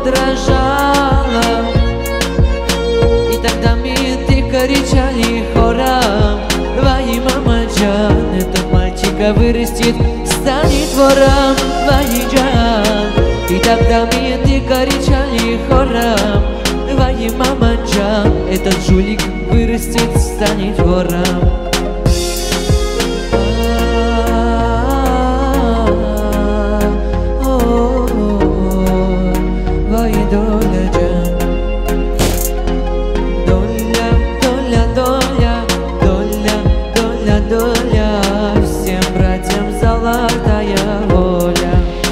подражала. И тогда мне ты кричали хором: твоя мама Джан, этот мальчика вырастет, станет вором, твоя Джан. И тогда мне ты кричали хором: твоя мама Джан, этот жулик вырастет, станет вором. Доля, всем братьям золотая воля.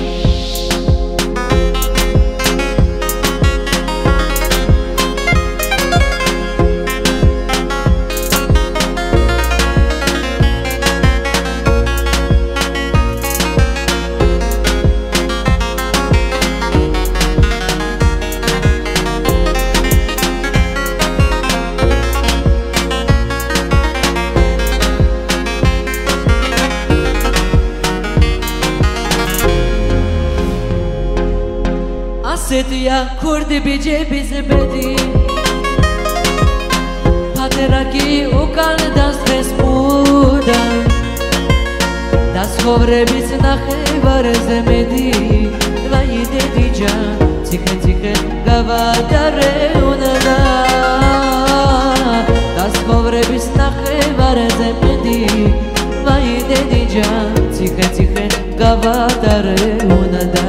Ասետիա քուրդի բիջե բիզբեդի Պատերակի ու կան դասվես մուդա Դաս խովրեբից նախե վարեզ էմեդի Վայի դեդի ջան Տիխե գավադար է ունենա Դաս խովրեբից նախե վարեզ էմեդի Վայի դեդի ջան Տիխե գավադար է ունենա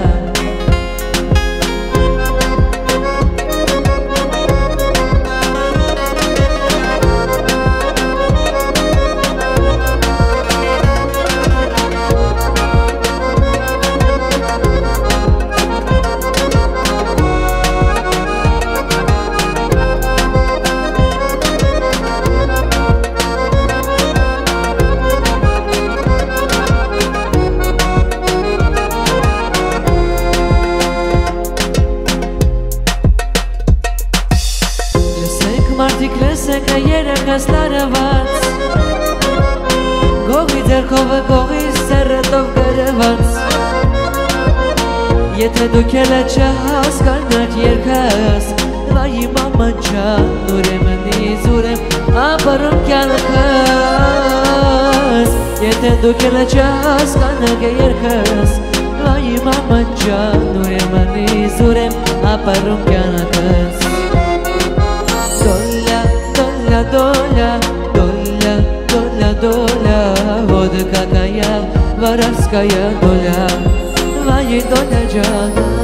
Մարդիկ լսեք երեխաս լարված Գողի ձերքովը գողի սերետով գրված Եթե դուք էլ չհասկանաք երկաս Վայի մամա ջան ուրեմնից ուրեմ ապրում կյանքս Եթե դուք էլ չհասկանաք երկաս Վայի մամա ջան ուրեմնից ուրեմ ապրում կյանքս Доля, доля, доля, доля, вот какая воровская доля, твоя доля, Джан.